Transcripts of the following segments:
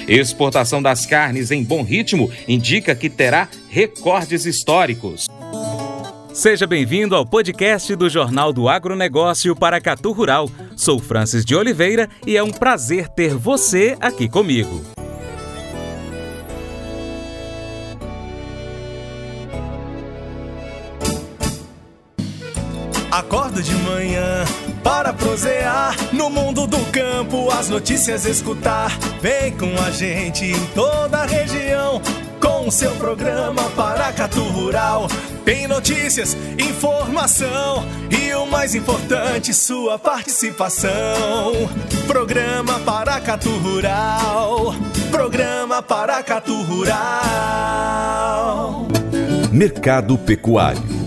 Exportação das carnes em bom ritmo indica que terá recordes históricos. Seja bem-vindo ao podcast do Jornal do Agronegócio Paracatu Rural. Sou Francis de Oliveira e é um prazer ter você aqui comigo. Acordo de manhã para prosear no mundo do campo, as notícias escutar. Vem com a gente em toda a região com o seu programa Paracatu Rural. Tem notícias, informação e o mais importante, sua participação. Programa Paracatu Rural. Programa Paracatu Rural. Mercado Pecuário.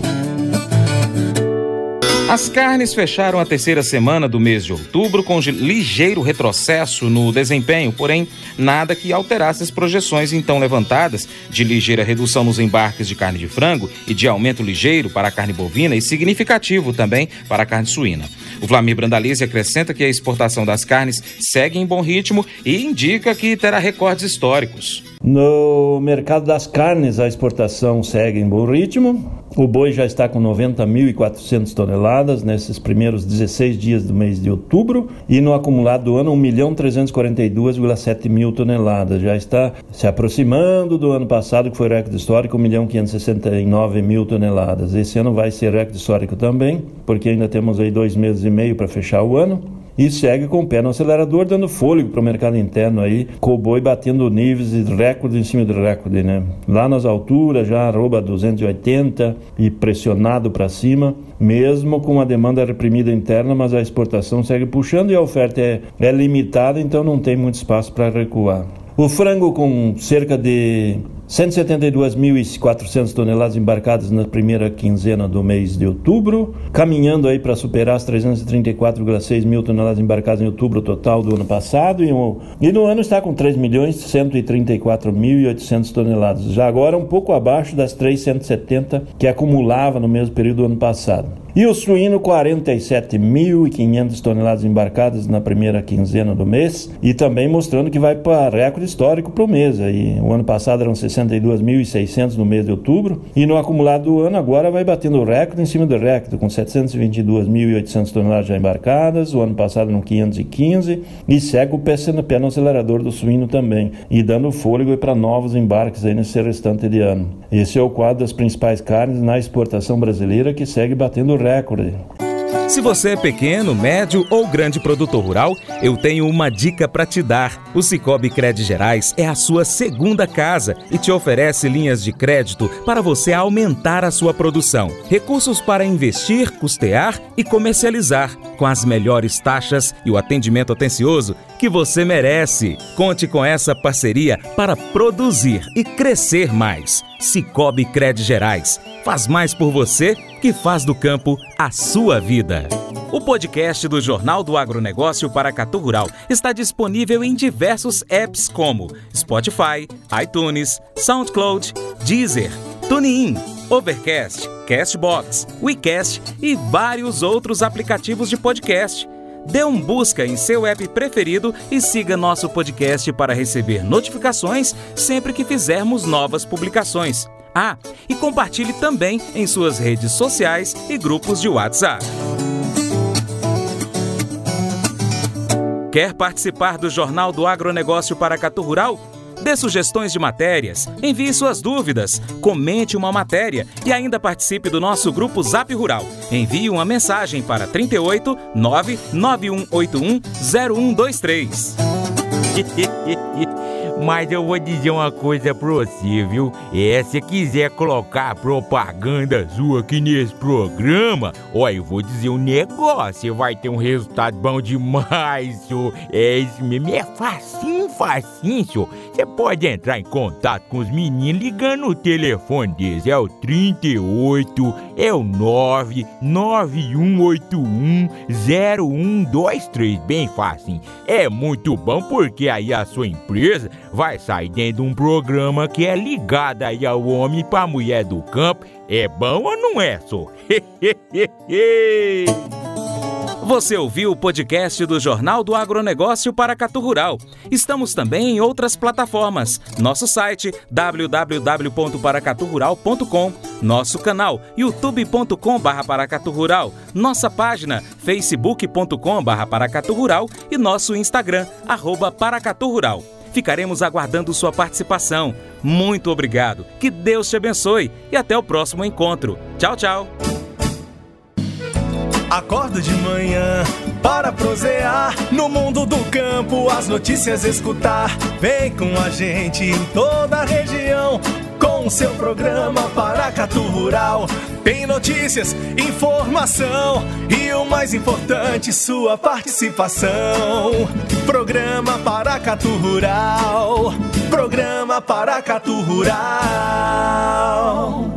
As carnes fecharam a terceira semana do mês de outubro com ligeiro retrocesso no desempenho, porém nada que alterasse as projeções então levantadas de ligeira redução nos embarques de carne de frango e de aumento ligeiro para a carne bovina e significativo também para a carne suína. O Vlamir Brandalize acrescenta que a exportação das carnes segue em bom ritmo e indica que terá recordes históricos. No mercado das carnes, a exportação segue em bom ritmo. O boi já está com 90.400 toneladas nesses primeiros 16 dias do mês de outubro e no acumulado do ano 1.342.7 mil toneladas. Já está se aproximando do ano passado, que foi recorde histórico, 1.569.000 toneladas. Esse ano vai ser recorde histórico também, porque ainda temos aí 2 meses e meio para fechar o ano. E segue com o pé no acelerador, dando fôlego para o mercado interno aí, com o boi batendo níveis de recorde em cima de recorde, né? Lá nas alturas, já arroba 280 e pressionado para cima, mesmo com a demanda reprimida interna, mas a exportação segue puxando e a oferta é limitada, então não tem muito espaço para recuar. O frango com cerca de 172.400 toneladas embarcadas na primeira quinzena do mês de outubro, caminhando aí para superar as 334,6 mil toneladas embarcadas em outubro total do ano passado, e no ano está com 3.134.800 toneladas, já agora um pouco abaixo das 3.170 que acumulava no mesmo período do ano passado. E o suíno, 47.500 toneladas embarcadas na primeira quinzena do mês, e também mostrando que vai para recorde histórico para o mês. Aí, o ano passado eram 62.600 no mês de outubro, e no acumulado do ano agora vai batendo o recorde em cima do recorde, com 722.800 toneladas já embarcadas, o ano passado no 515, e segue o pé no acelerador do suíno também, e dando fôlego para novos embarques aí nesse restante de ano. Esse é o quadro das principais carnes na exportação brasileira, que segue batendo o recorde. Se você é pequeno, médio ou grande produtor rural, eu tenho uma dica para te dar. O Sicoob Crédito Gerais é a sua segunda casa e te oferece linhas de crédito para você aumentar a sua produção. Recursos para investir, custear e comercializar, com as melhores taxas e o atendimento atencioso que você merece. Conte com essa parceria para produzir e crescer mais. Sicoob Crédito Gerais. Faz mais por você que faz do campo a sua vida. O podcast do Jornal do Agronegócio Paracatu Rural está disponível em diversos apps como Spotify, iTunes, SoundCloud, Deezer, TuneIn, Overcast, Castbox, WeCast e vários outros aplicativos de podcast. Dê um busca em seu app preferido e siga nosso podcast para receber notificações sempre que fizermos novas publicações. Ah, e compartilhe também em suas redes sociais e grupos de WhatsApp. Quer participar do Jornal do Agronegócio Paracatu Rural? Dê sugestões de matérias, envie suas dúvidas, comente uma matéria e ainda participe do nosso grupo Zap Rural. Envie uma mensagem para 38 99181 0123. Mas eu vou dizer uma coisa pra você, viu? Se quiser colocar propaganda sua aqui nesse programa, eu vou dizer um negócio, você vai ter um resultado bom demais, senhor. Isso mesmo, é facinho, senhor. Você pode entrar em contato com os meninos ligando o telefone deles, é o 38, é o 99181 0123, bem facinho. É muito bom porque aí a sua empresa vai sair dentro de um programa que é ligado aí ao homem e pra mulher do campo. É bom ou não é, só? Você ouviu o podcast do Jornal do Agronegócio Paracatu Rural. Estamos também em outras plataformas. Nosso site www.paracaturural.com, nosso canal youtube.com/paracaturural, nossa página facebook.com/paracaturural e nosso Instagram @paracaturural. Ficaremos aguardando sua participação. Muito obrigado, que Deus te abençoe e até o próximo encontro. Tchau, tchau. Acordo de manhã para prosear no mundo do campo, as notícias escutar. Vem com a gente em toda a região com o seu programa Paracatu Rural. Tem notícias, informação e o mais importante, sua participação. Programa Paracatu Rural. Programa Paracatu Rural.